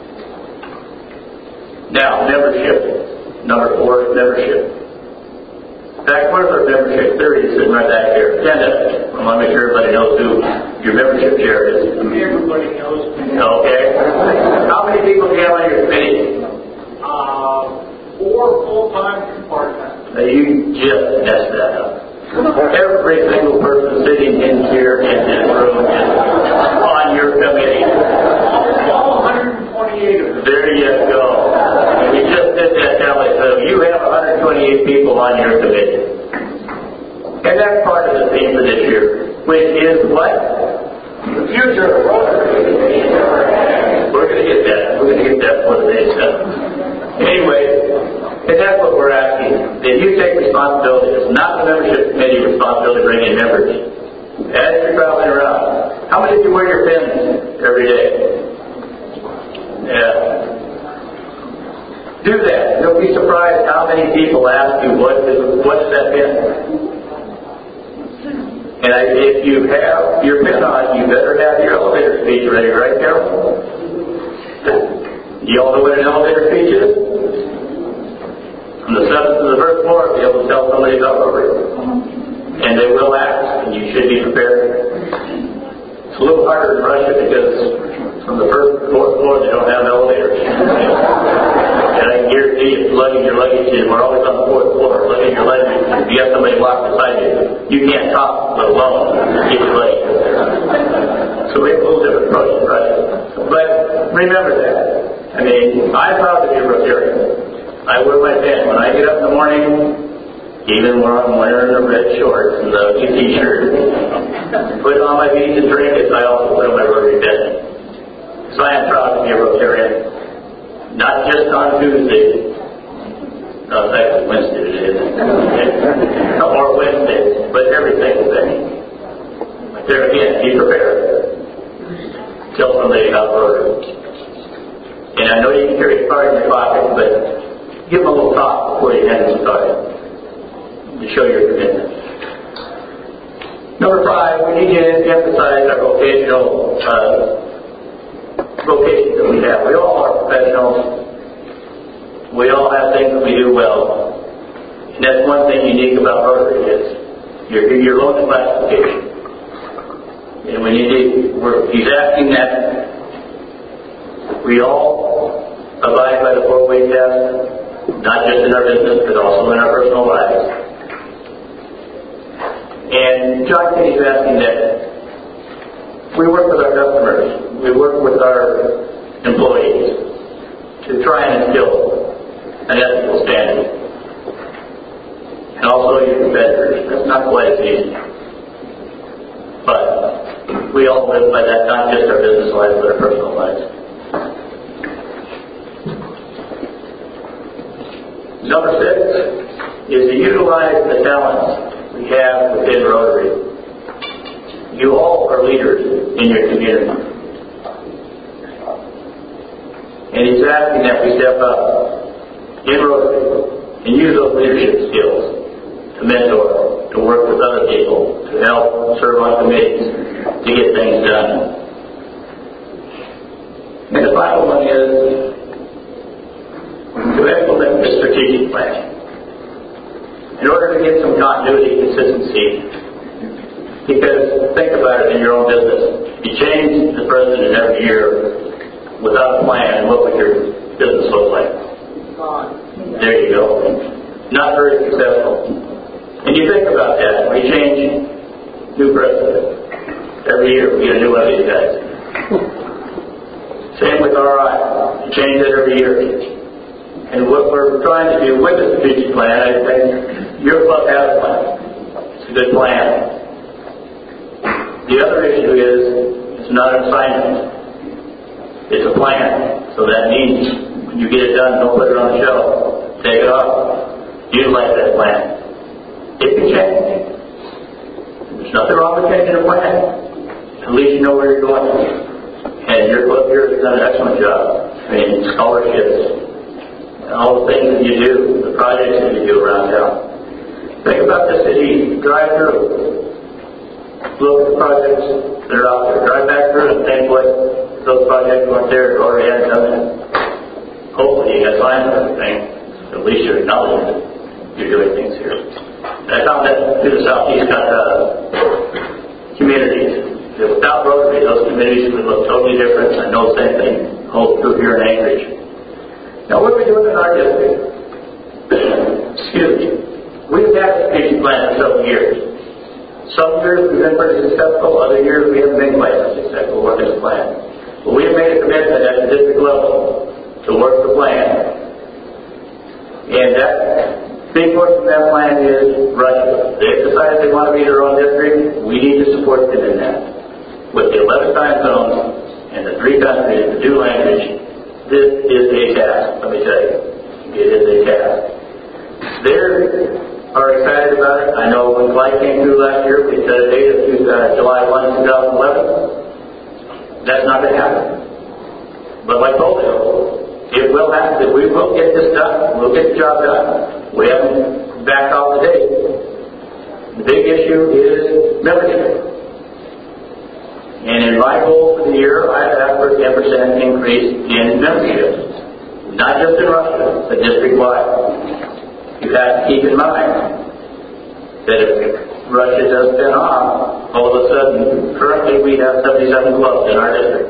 Now, membership. Number 4 is membership. In fact, where's our membership? There he is, sitting right back here. Stand up. I want to make sure everybody knows who your membership chair is. Everybody knows. Okay. How many people do you have on your committee? 4 full-time, 2 part-time. Now, you just messed that up. Every single person sitting in here in this room is on your committee. All 128 of them. There you go. We just did that tally, so you have 128 people on your committee. And that's part of the theme for this year, which is what? The future of Rotary. We're going to get that. We're going to get that before the day's done. Anyway, and that's what we're asking. That you take responsibility. It's not the membership committee responsibility to bring in members. As you're traveling around, how many do you wear your pins every day? Yeah. Do that. You'll be surprised how many people ask you, what's that pin? And if you have your pin on, you better have your elevator speech ready, right, Carol? You all know what an elevator speech is? From the 7th to the 1st floor, be able to tell somebody about Rotary. And they will ask, and you should be prepared. It's a little harder in Russia because from the 1st to the 4th floor, they don't have elevators. And I can guarantee you, lugging your luggage in, we're always on the 4th floor, lugging your luggage. If you have somebody walk beside you, you can't talk, let alone get your luggage there. So we have a little different approach in Russia. But remember that. I mean, I'm proud to be a Rotarian. I wear my pin. When I get up in the morning, even when I'm wearing the red shorts and the t-shirt, put on my beads and trinkets, I also put on my Rotary pin. So I am proud to be a Rotarian. Not just on Tuesday. No, it's actually Wednesday today, isn't it? Or Wednesday, but every single day. But there again, be prepared. Tell somebody about Rotary. And I know you can carry a card in your pocket, but give them a little talk before you hand them the card to show your commitment. Number 5, we need to emphasize our vocations that we have. We all are professionals. We all have things that we do well. And that's one thing unique about Rotary is your local classification. And he's asking that we all abide by the 4-way test, not just in our business, but also in our personal lives. And John Kinney's asking that we work with our customers, we work with our employees to try and instill an ethical standard. And also your competitors. That's not quite as easy. But we all live by that, not just our business lives, but our personal lives. Number 6 is to utilize the talents we have within Rotary. You all are leaders in your community. And he's asking that we step up in Rotary and use those leadership skills to mentor, to work with other people, to help serve on committees, to get things done. And the final one is to implement the strategic plan. In order to get some continuity and consistency, because think about it in your own business. If you change the president every year without a plan, what would your business look like? There you go. Not very successful. And you think about that. We change new president. Every year we get a new one of these guys. Same with RI. You change it every year. And what we're trying to do with the strategic plan, I think your club has a plan. It's a good plan. The other issue is it's not an assignment. It's a plan. So that means when you get it done, don't put it on the shelf. Take it off. Utilize that plan. It can change. There's nothing wrong with changing a plan. At least you know where you're going. And your club here has done an excellent job. I mean, scholarships, and all the things that you do, the projects that you do around town. Think about the city. Drive through. Look at the projects that are out there. Drive back through and think what those projects weren't there or already had done it. Hopefully you got signs of everything. At least you're acknowledging that you're doing things here. And I found that through the Southeast got communities. That without Rotary, those communities would look totally different. I know the same thing holds true here in Anchorage. Now what are we doing in our district? Excuse me. We've had a strategic plan for several years. Some years we've been pretty successful, other years we haven't been quite so successful working the plan. But we have made a commitment at the district level to work the plan. And that big portion of that plan is Russia. They've decided they want to be their own district. We need to support them in that. With the 11 time zones and the 3 countries, the dual language, this is a task, let me tell you. It is a task. They are excited about it. I know when Clyde came through last year, we set a date of July 1, 2011. That's not going to happen. But like I told you, it will happen. We will get this done. We'll get the job done. We haven't backed off the date. The big issue is membership. And in my goal for the year, I've asked for a 10% increase in membership. Not just in Russia, but district-wide. You have to keep in mind that if Russia does spin off, all of a sudden, currently we have 77 clubs in our district.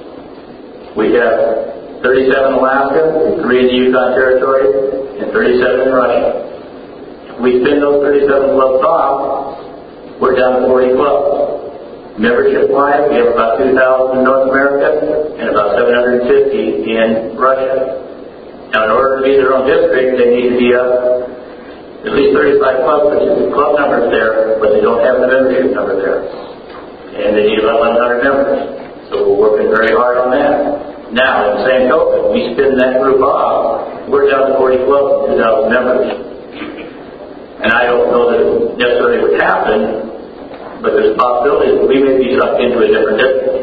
We have 37 in Alaska, 3 in the Yukon Territory, and 37 in Russia. If we spin those 37 clubs off, we're down to 40 clubs. Membership-wise, we have about 2,000 in North America and about 750 in Russia. Now, in order to be their own district, they need to be up at least 35 clubs, which is the club numbers there, but they don't have the membership number there. And they need about 1,100 members. So we're working very hard on that. Now, in the same token, we spin that group off, we're down to 40 clubs and 2,000 members. And I don't know that it necessarily would happen, but there's a possibility that we may be sucked into a different district.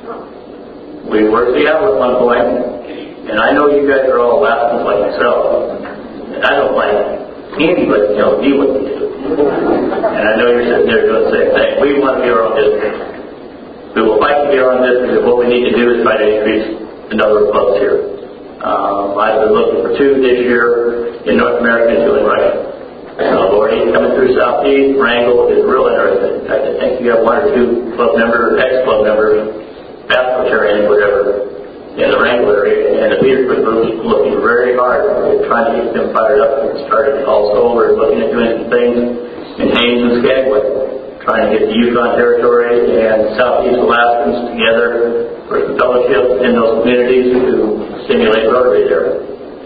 We were Seattle at one point, and I know you guys are all Alaskans like myself, and I don't like anybody telling me what to do. And I know you're sitting there doing the same thing. We want to be our own district. We will fight to be our own district, and what we need to do is try to increase the number of clubs here. I've been looking for 2 this year in North America and 2 in Russia. Lordy coming through Southeast, Wrangell is real interested. In fact, I think you have 1 or 2 club members, ex-club members, basketball whatever, in the Wrangell area. And the Petersburg group is looking very hard at trying to get them fired up. We started also, we're looking at doing some things in Haines and Skagway, trying to get the Yukon Territory and Southeast Alaskans together for some fellowship in those communities to stimulate Rotary there.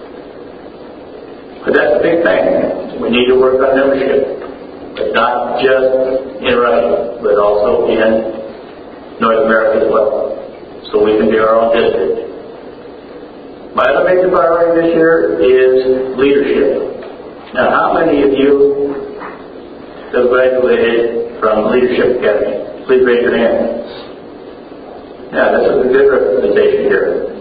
But that's the big thing. We need to work on membership, but not just in Russia, but also in North America as well, so we can be our own district. My other major priority this year is leadership. Now, how many of you have graduated from Leadership Academy? Please raise your hand. Yeah, this is a good representation here.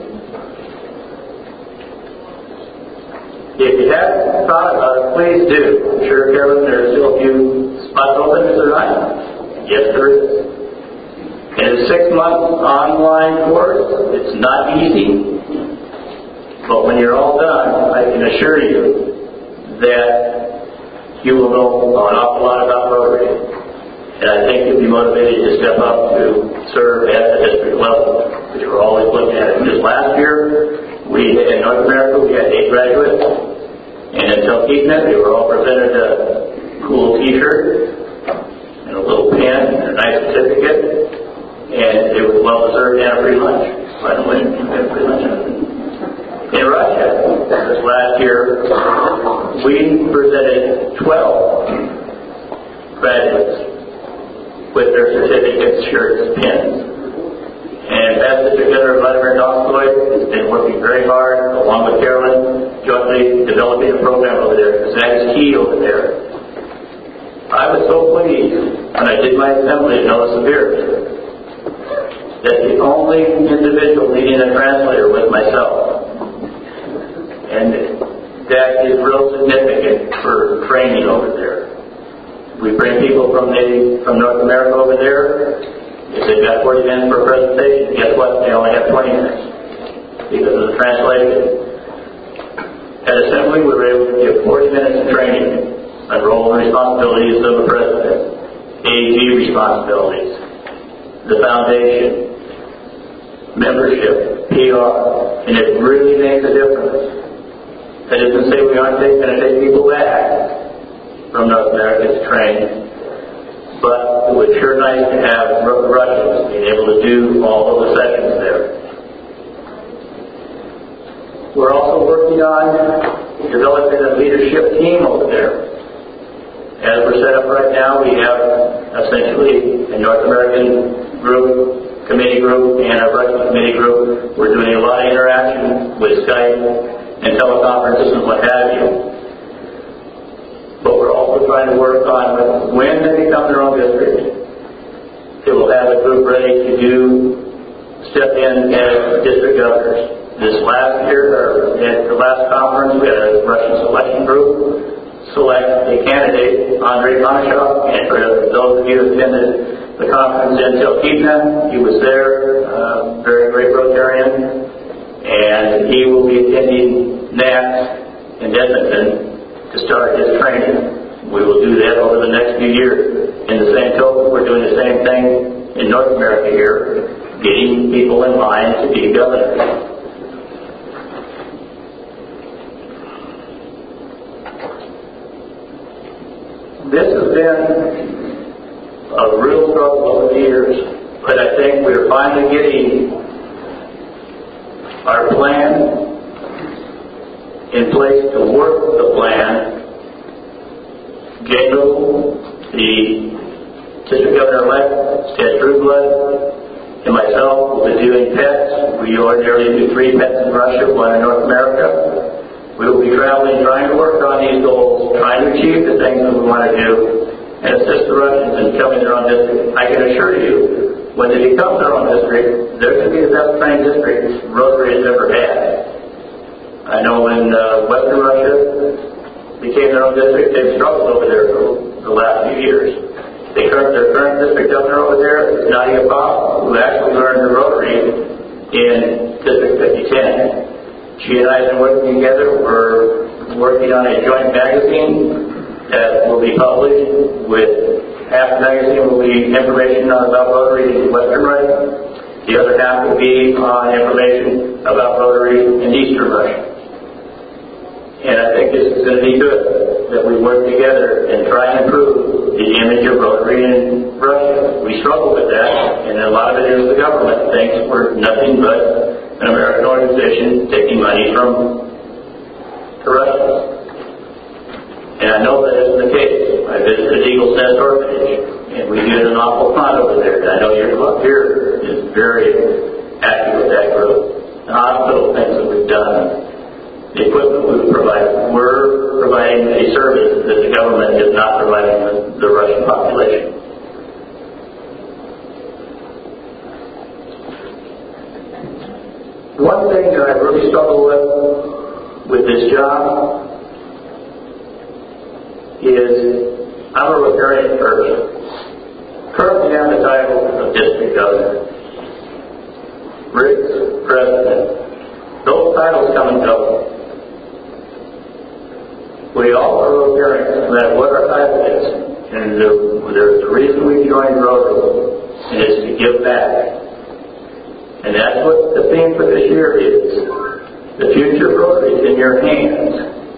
If you haven't thought about it, please do. I'm sure, Kevin, there's still a few spots open, is there not? Yes, there is. And it's a 6-month online course. It's not easy. But when you're all done, I can assure you that you will know an awful lot about Rotary. And I think you'll be motivated to step up to serve at the district level, which we're always looking at. Just last year, in North America, we had 8 graduates, and in Telkeepnet, they were all presented a cool T-shirt and a little pin and a nice certificate, and it was well deserved and a free lunch, by the way. year, we presented 12 graduates with their certificates, shirts, pins. And Past District Governor Vladimir Donskoy has been working very hard, along with Carolyn, jointly developing a program over there, because that is key over there. I was so pleased when I did my assembly in Nova Superior that the only individual needing a translator was myself. And that is real significant for training over there. We bring people from North America over there. If they've got 40 minutes for a presentation, guess what? They only have 20 minutes because of the translation. At Assembly, we were able to give 40 minutes of training on role and responsibilities of a president, AG responsibilities, the foundation, membership, PR, and it really makes a difference. That doesn't say we aren't going to take people back from North America to train. But it was sure nice to have Russians being able to do all of the sessions there. We're also working on developing a leadership team over there. As we're set up right now, we have essentially a North American group, committee group, and a Russian committee group. We're doing a lot of interaction with Skype and teleconferences and what have you. But we're also trying to work on when they become their own district, they will have a group ready to step in as district governors. This last year, or at the last conference, we had a Russian selection group select a candidate, Andrei Konashov, and for those of you who attended the conference in Telkivna, he was there, very great Rotarian, and he will be attending NATS in Edmonton to start his training. We will do that over the next few years. In the same token, we're doing the same thing in North America here, getting people in line to be governors. This has been a real struggle over the years, but I think we're finally getting our plan in place to work the plan. Gabriel, the District Governor-elect, Ted Trueblood, and myself will be doing pets. We ordinarily do 3 pets in Russia, 1 in North America. We will be traveling, trying to work on these goals, trying to achieve the things that we want to do, and assist the Russians in becoming their own district. I can assure you, when they become their own district, they're going to be the best trained district Rotary has ever had. I know when Western Russia became their own district, they've struggled over there for the last few years. Their current district governor over there is Nadia Pop, who actually learned the Rotary in District 5010. She and I have been working together. We're working on a joint magazine that will be published with half the magazine will be information about Rotary in Western Russia. The other half will be on information about Rotary in Eastern Russia. And I think this is going to be good, that we work together and try and improve the image of Rotary in Russia. We struggle with that, and a lot of it is the government thinks we're nothing but an American organization taking money from the Russians. And I know that isn't the case. I visited Eagle's Nest Orphanage, and we did an awful lot over there. And I know your club here is very active with that group. The hospital things that we've done, the equipment we've provided, we're providing a service that the government is not providing the Russian population. One thing that I really struggle with this job is I'm a Rotarian person. Currently have the title of district governor. Rick's president. Those titles come and go. We all are Rotarians, no matter what our title is. And there's a reason we joined Rotary, and it's to give back. And that's what the theme for this year is. The future of Rotary is in your hands.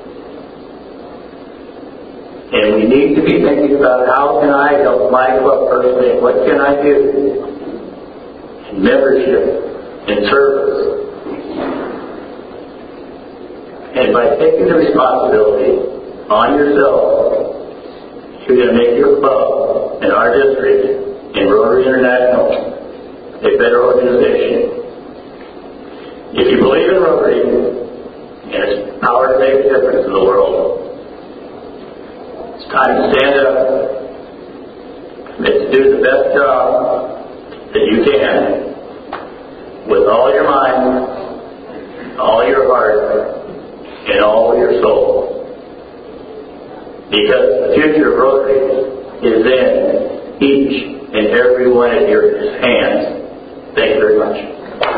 And we need to be thinking about how can I help my club personally, what can I do in membership, in service. And by taking the responsibility on yourself, you're going to make your club and our district and Rotary International a better organization. If you believe in Rotary and its power to make a difference in the world, it's time to stand up, commit to do the best job that you can with all your mind, all your heart, and all your soul. Because the future of Rotary is in each and every one of your hands. Thank you very much.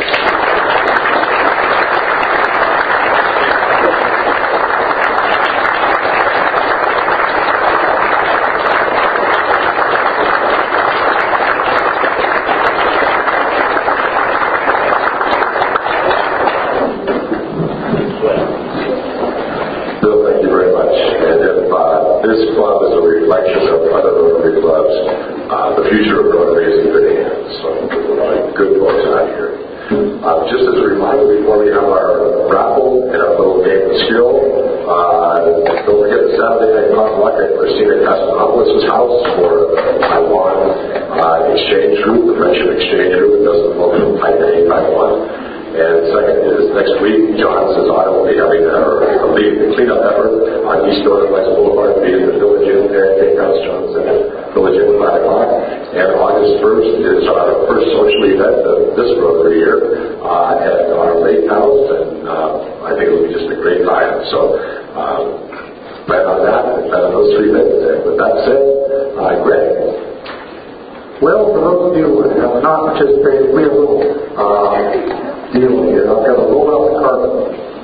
This club is a reflection of other Rotary clubs. The future of Rotary is in good hands. So, good folks out here. Just as a reminder, before we have our raffle and our little game of skill, don't forget the Saturday night potluck at Christina Castellanos' house for Taiwan exchange group, the Friendship Exchange Group. It does the book from Taipei, Taiwan. And second is next week, John Cesaro will be having a cleanup effort on East Northwest Boulevard, being the Village Inn there, Takehouse John Center, Village Inn 5 o'clock. And August 1st is our first social event of this Rotary year at our lake house, and I think it will be just a great time. So, plan on that, and plan on those 3 things. And with that said, Greg. Well, for those of you who have not participated, we have a little deal here. I've got to roll out the carpet.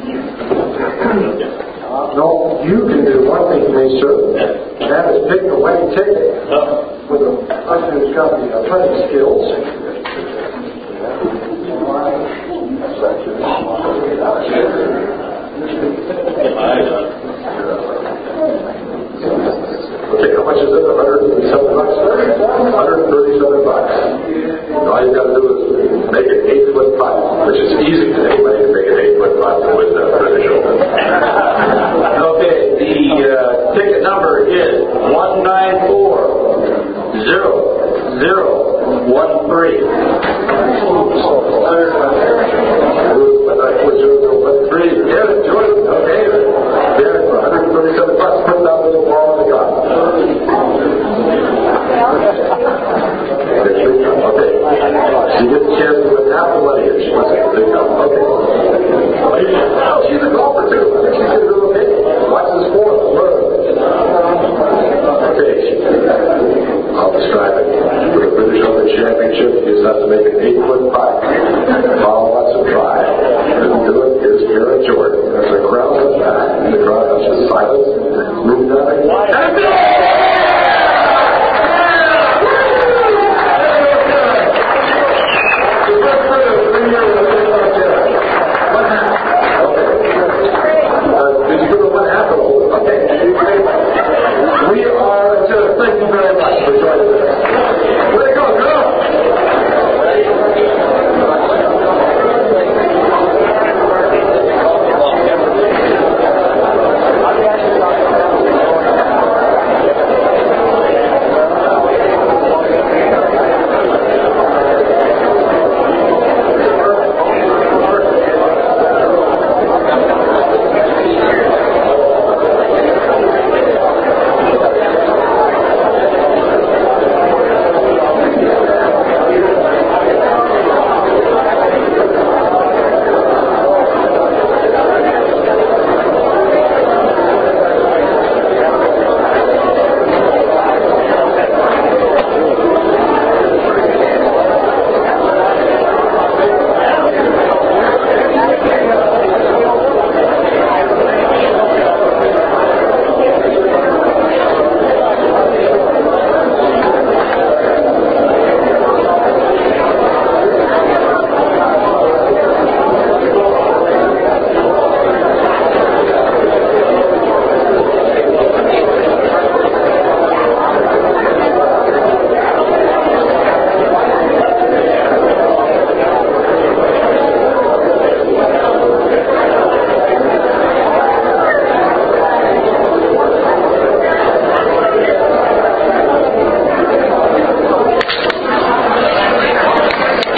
No, you can do one thing for me, sir, and that is pick the winning ticket for the person who's got the printing skills. Okay, how much is it? $137? $137. All you've got to do is make an 8-foot putt, which is easy to anybody to make an 8-foot putt with British Open. Okay, the ticket number is 194-0-0-1-3. David, Jordan, okay. David, for $137, put that little ball in the cup. Okay. She gets a chance to win half the money if she wants to pick up. Okay. She's a golfer too. I think she's going to do okay. Watch this for her. Okay. I'll describe it. For the British Open Championship, you just have to make an 8-foot putt. Follow lots of try. Didn't do it. Here's Garrett Jordan. There's a crowd in the back. The crowd is just silent.